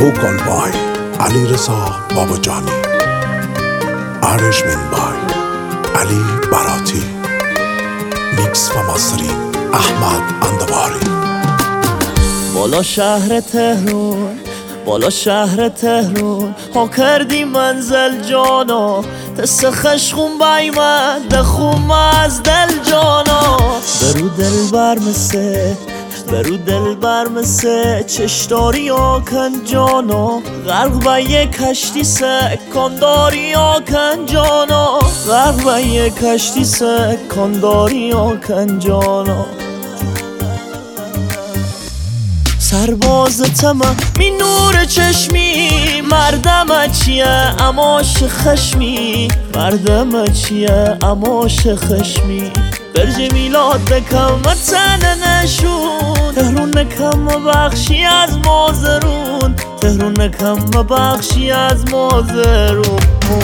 vocal by علیرضا باباجانی، arrangement by علی براتی، میکس و ماسترینگ احمد اندواری. بالا شهر تهران، بالا شهر تهران ها کردی منزل جانا، تست خشخون بای من دخوم از دل جانا. برو دل برمسه، برو دل برمسه چشداری آکن جانا، غرق با یک کشتی سکنداری آکن جانا، غرق با یک کشتی سکنداری آکن جانا. سرباز تمام می نور چشمی، مردم چیه اماش خشمی، مردم چیه اماش خشمی. برج میلاد بکم وطن نشون، تهرون نکم بخشی از مازرون، تهرون نکم بخشی از مازرون.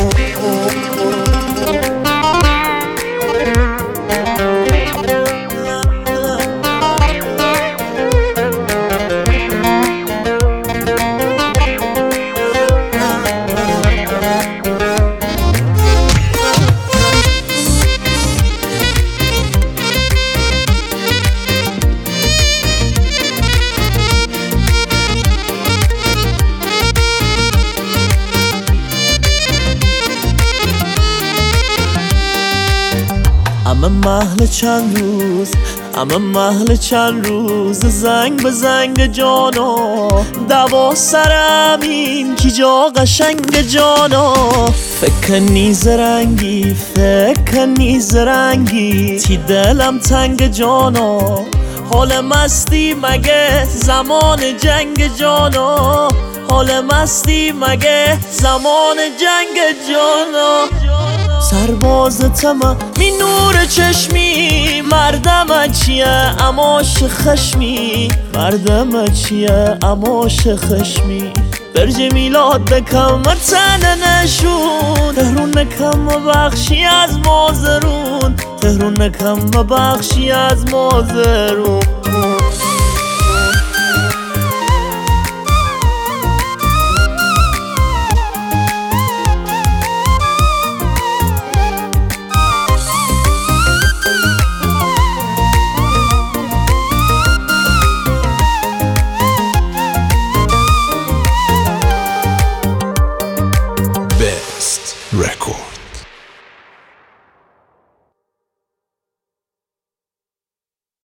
همه محل چند روز، همه محل چند روز زنگ به زنگ جانا، دوا سرمین کی جا قشنگ جانا. فکر نیز رنگی، فکر نیز رنگی تی دلم تنگ جانا. حال مستی مگه زمان جنگ جانا، حال مستی مگه زمان جنگ جانا. سرباز تمام می نور چشمی، مردم چیه اماش خشمی، مردم چیه اماش خشمی. برج میلاد بکم وطن نشون، تهرون نکم بخشی از مازرون، تهرون نکم بخشی از مازرون.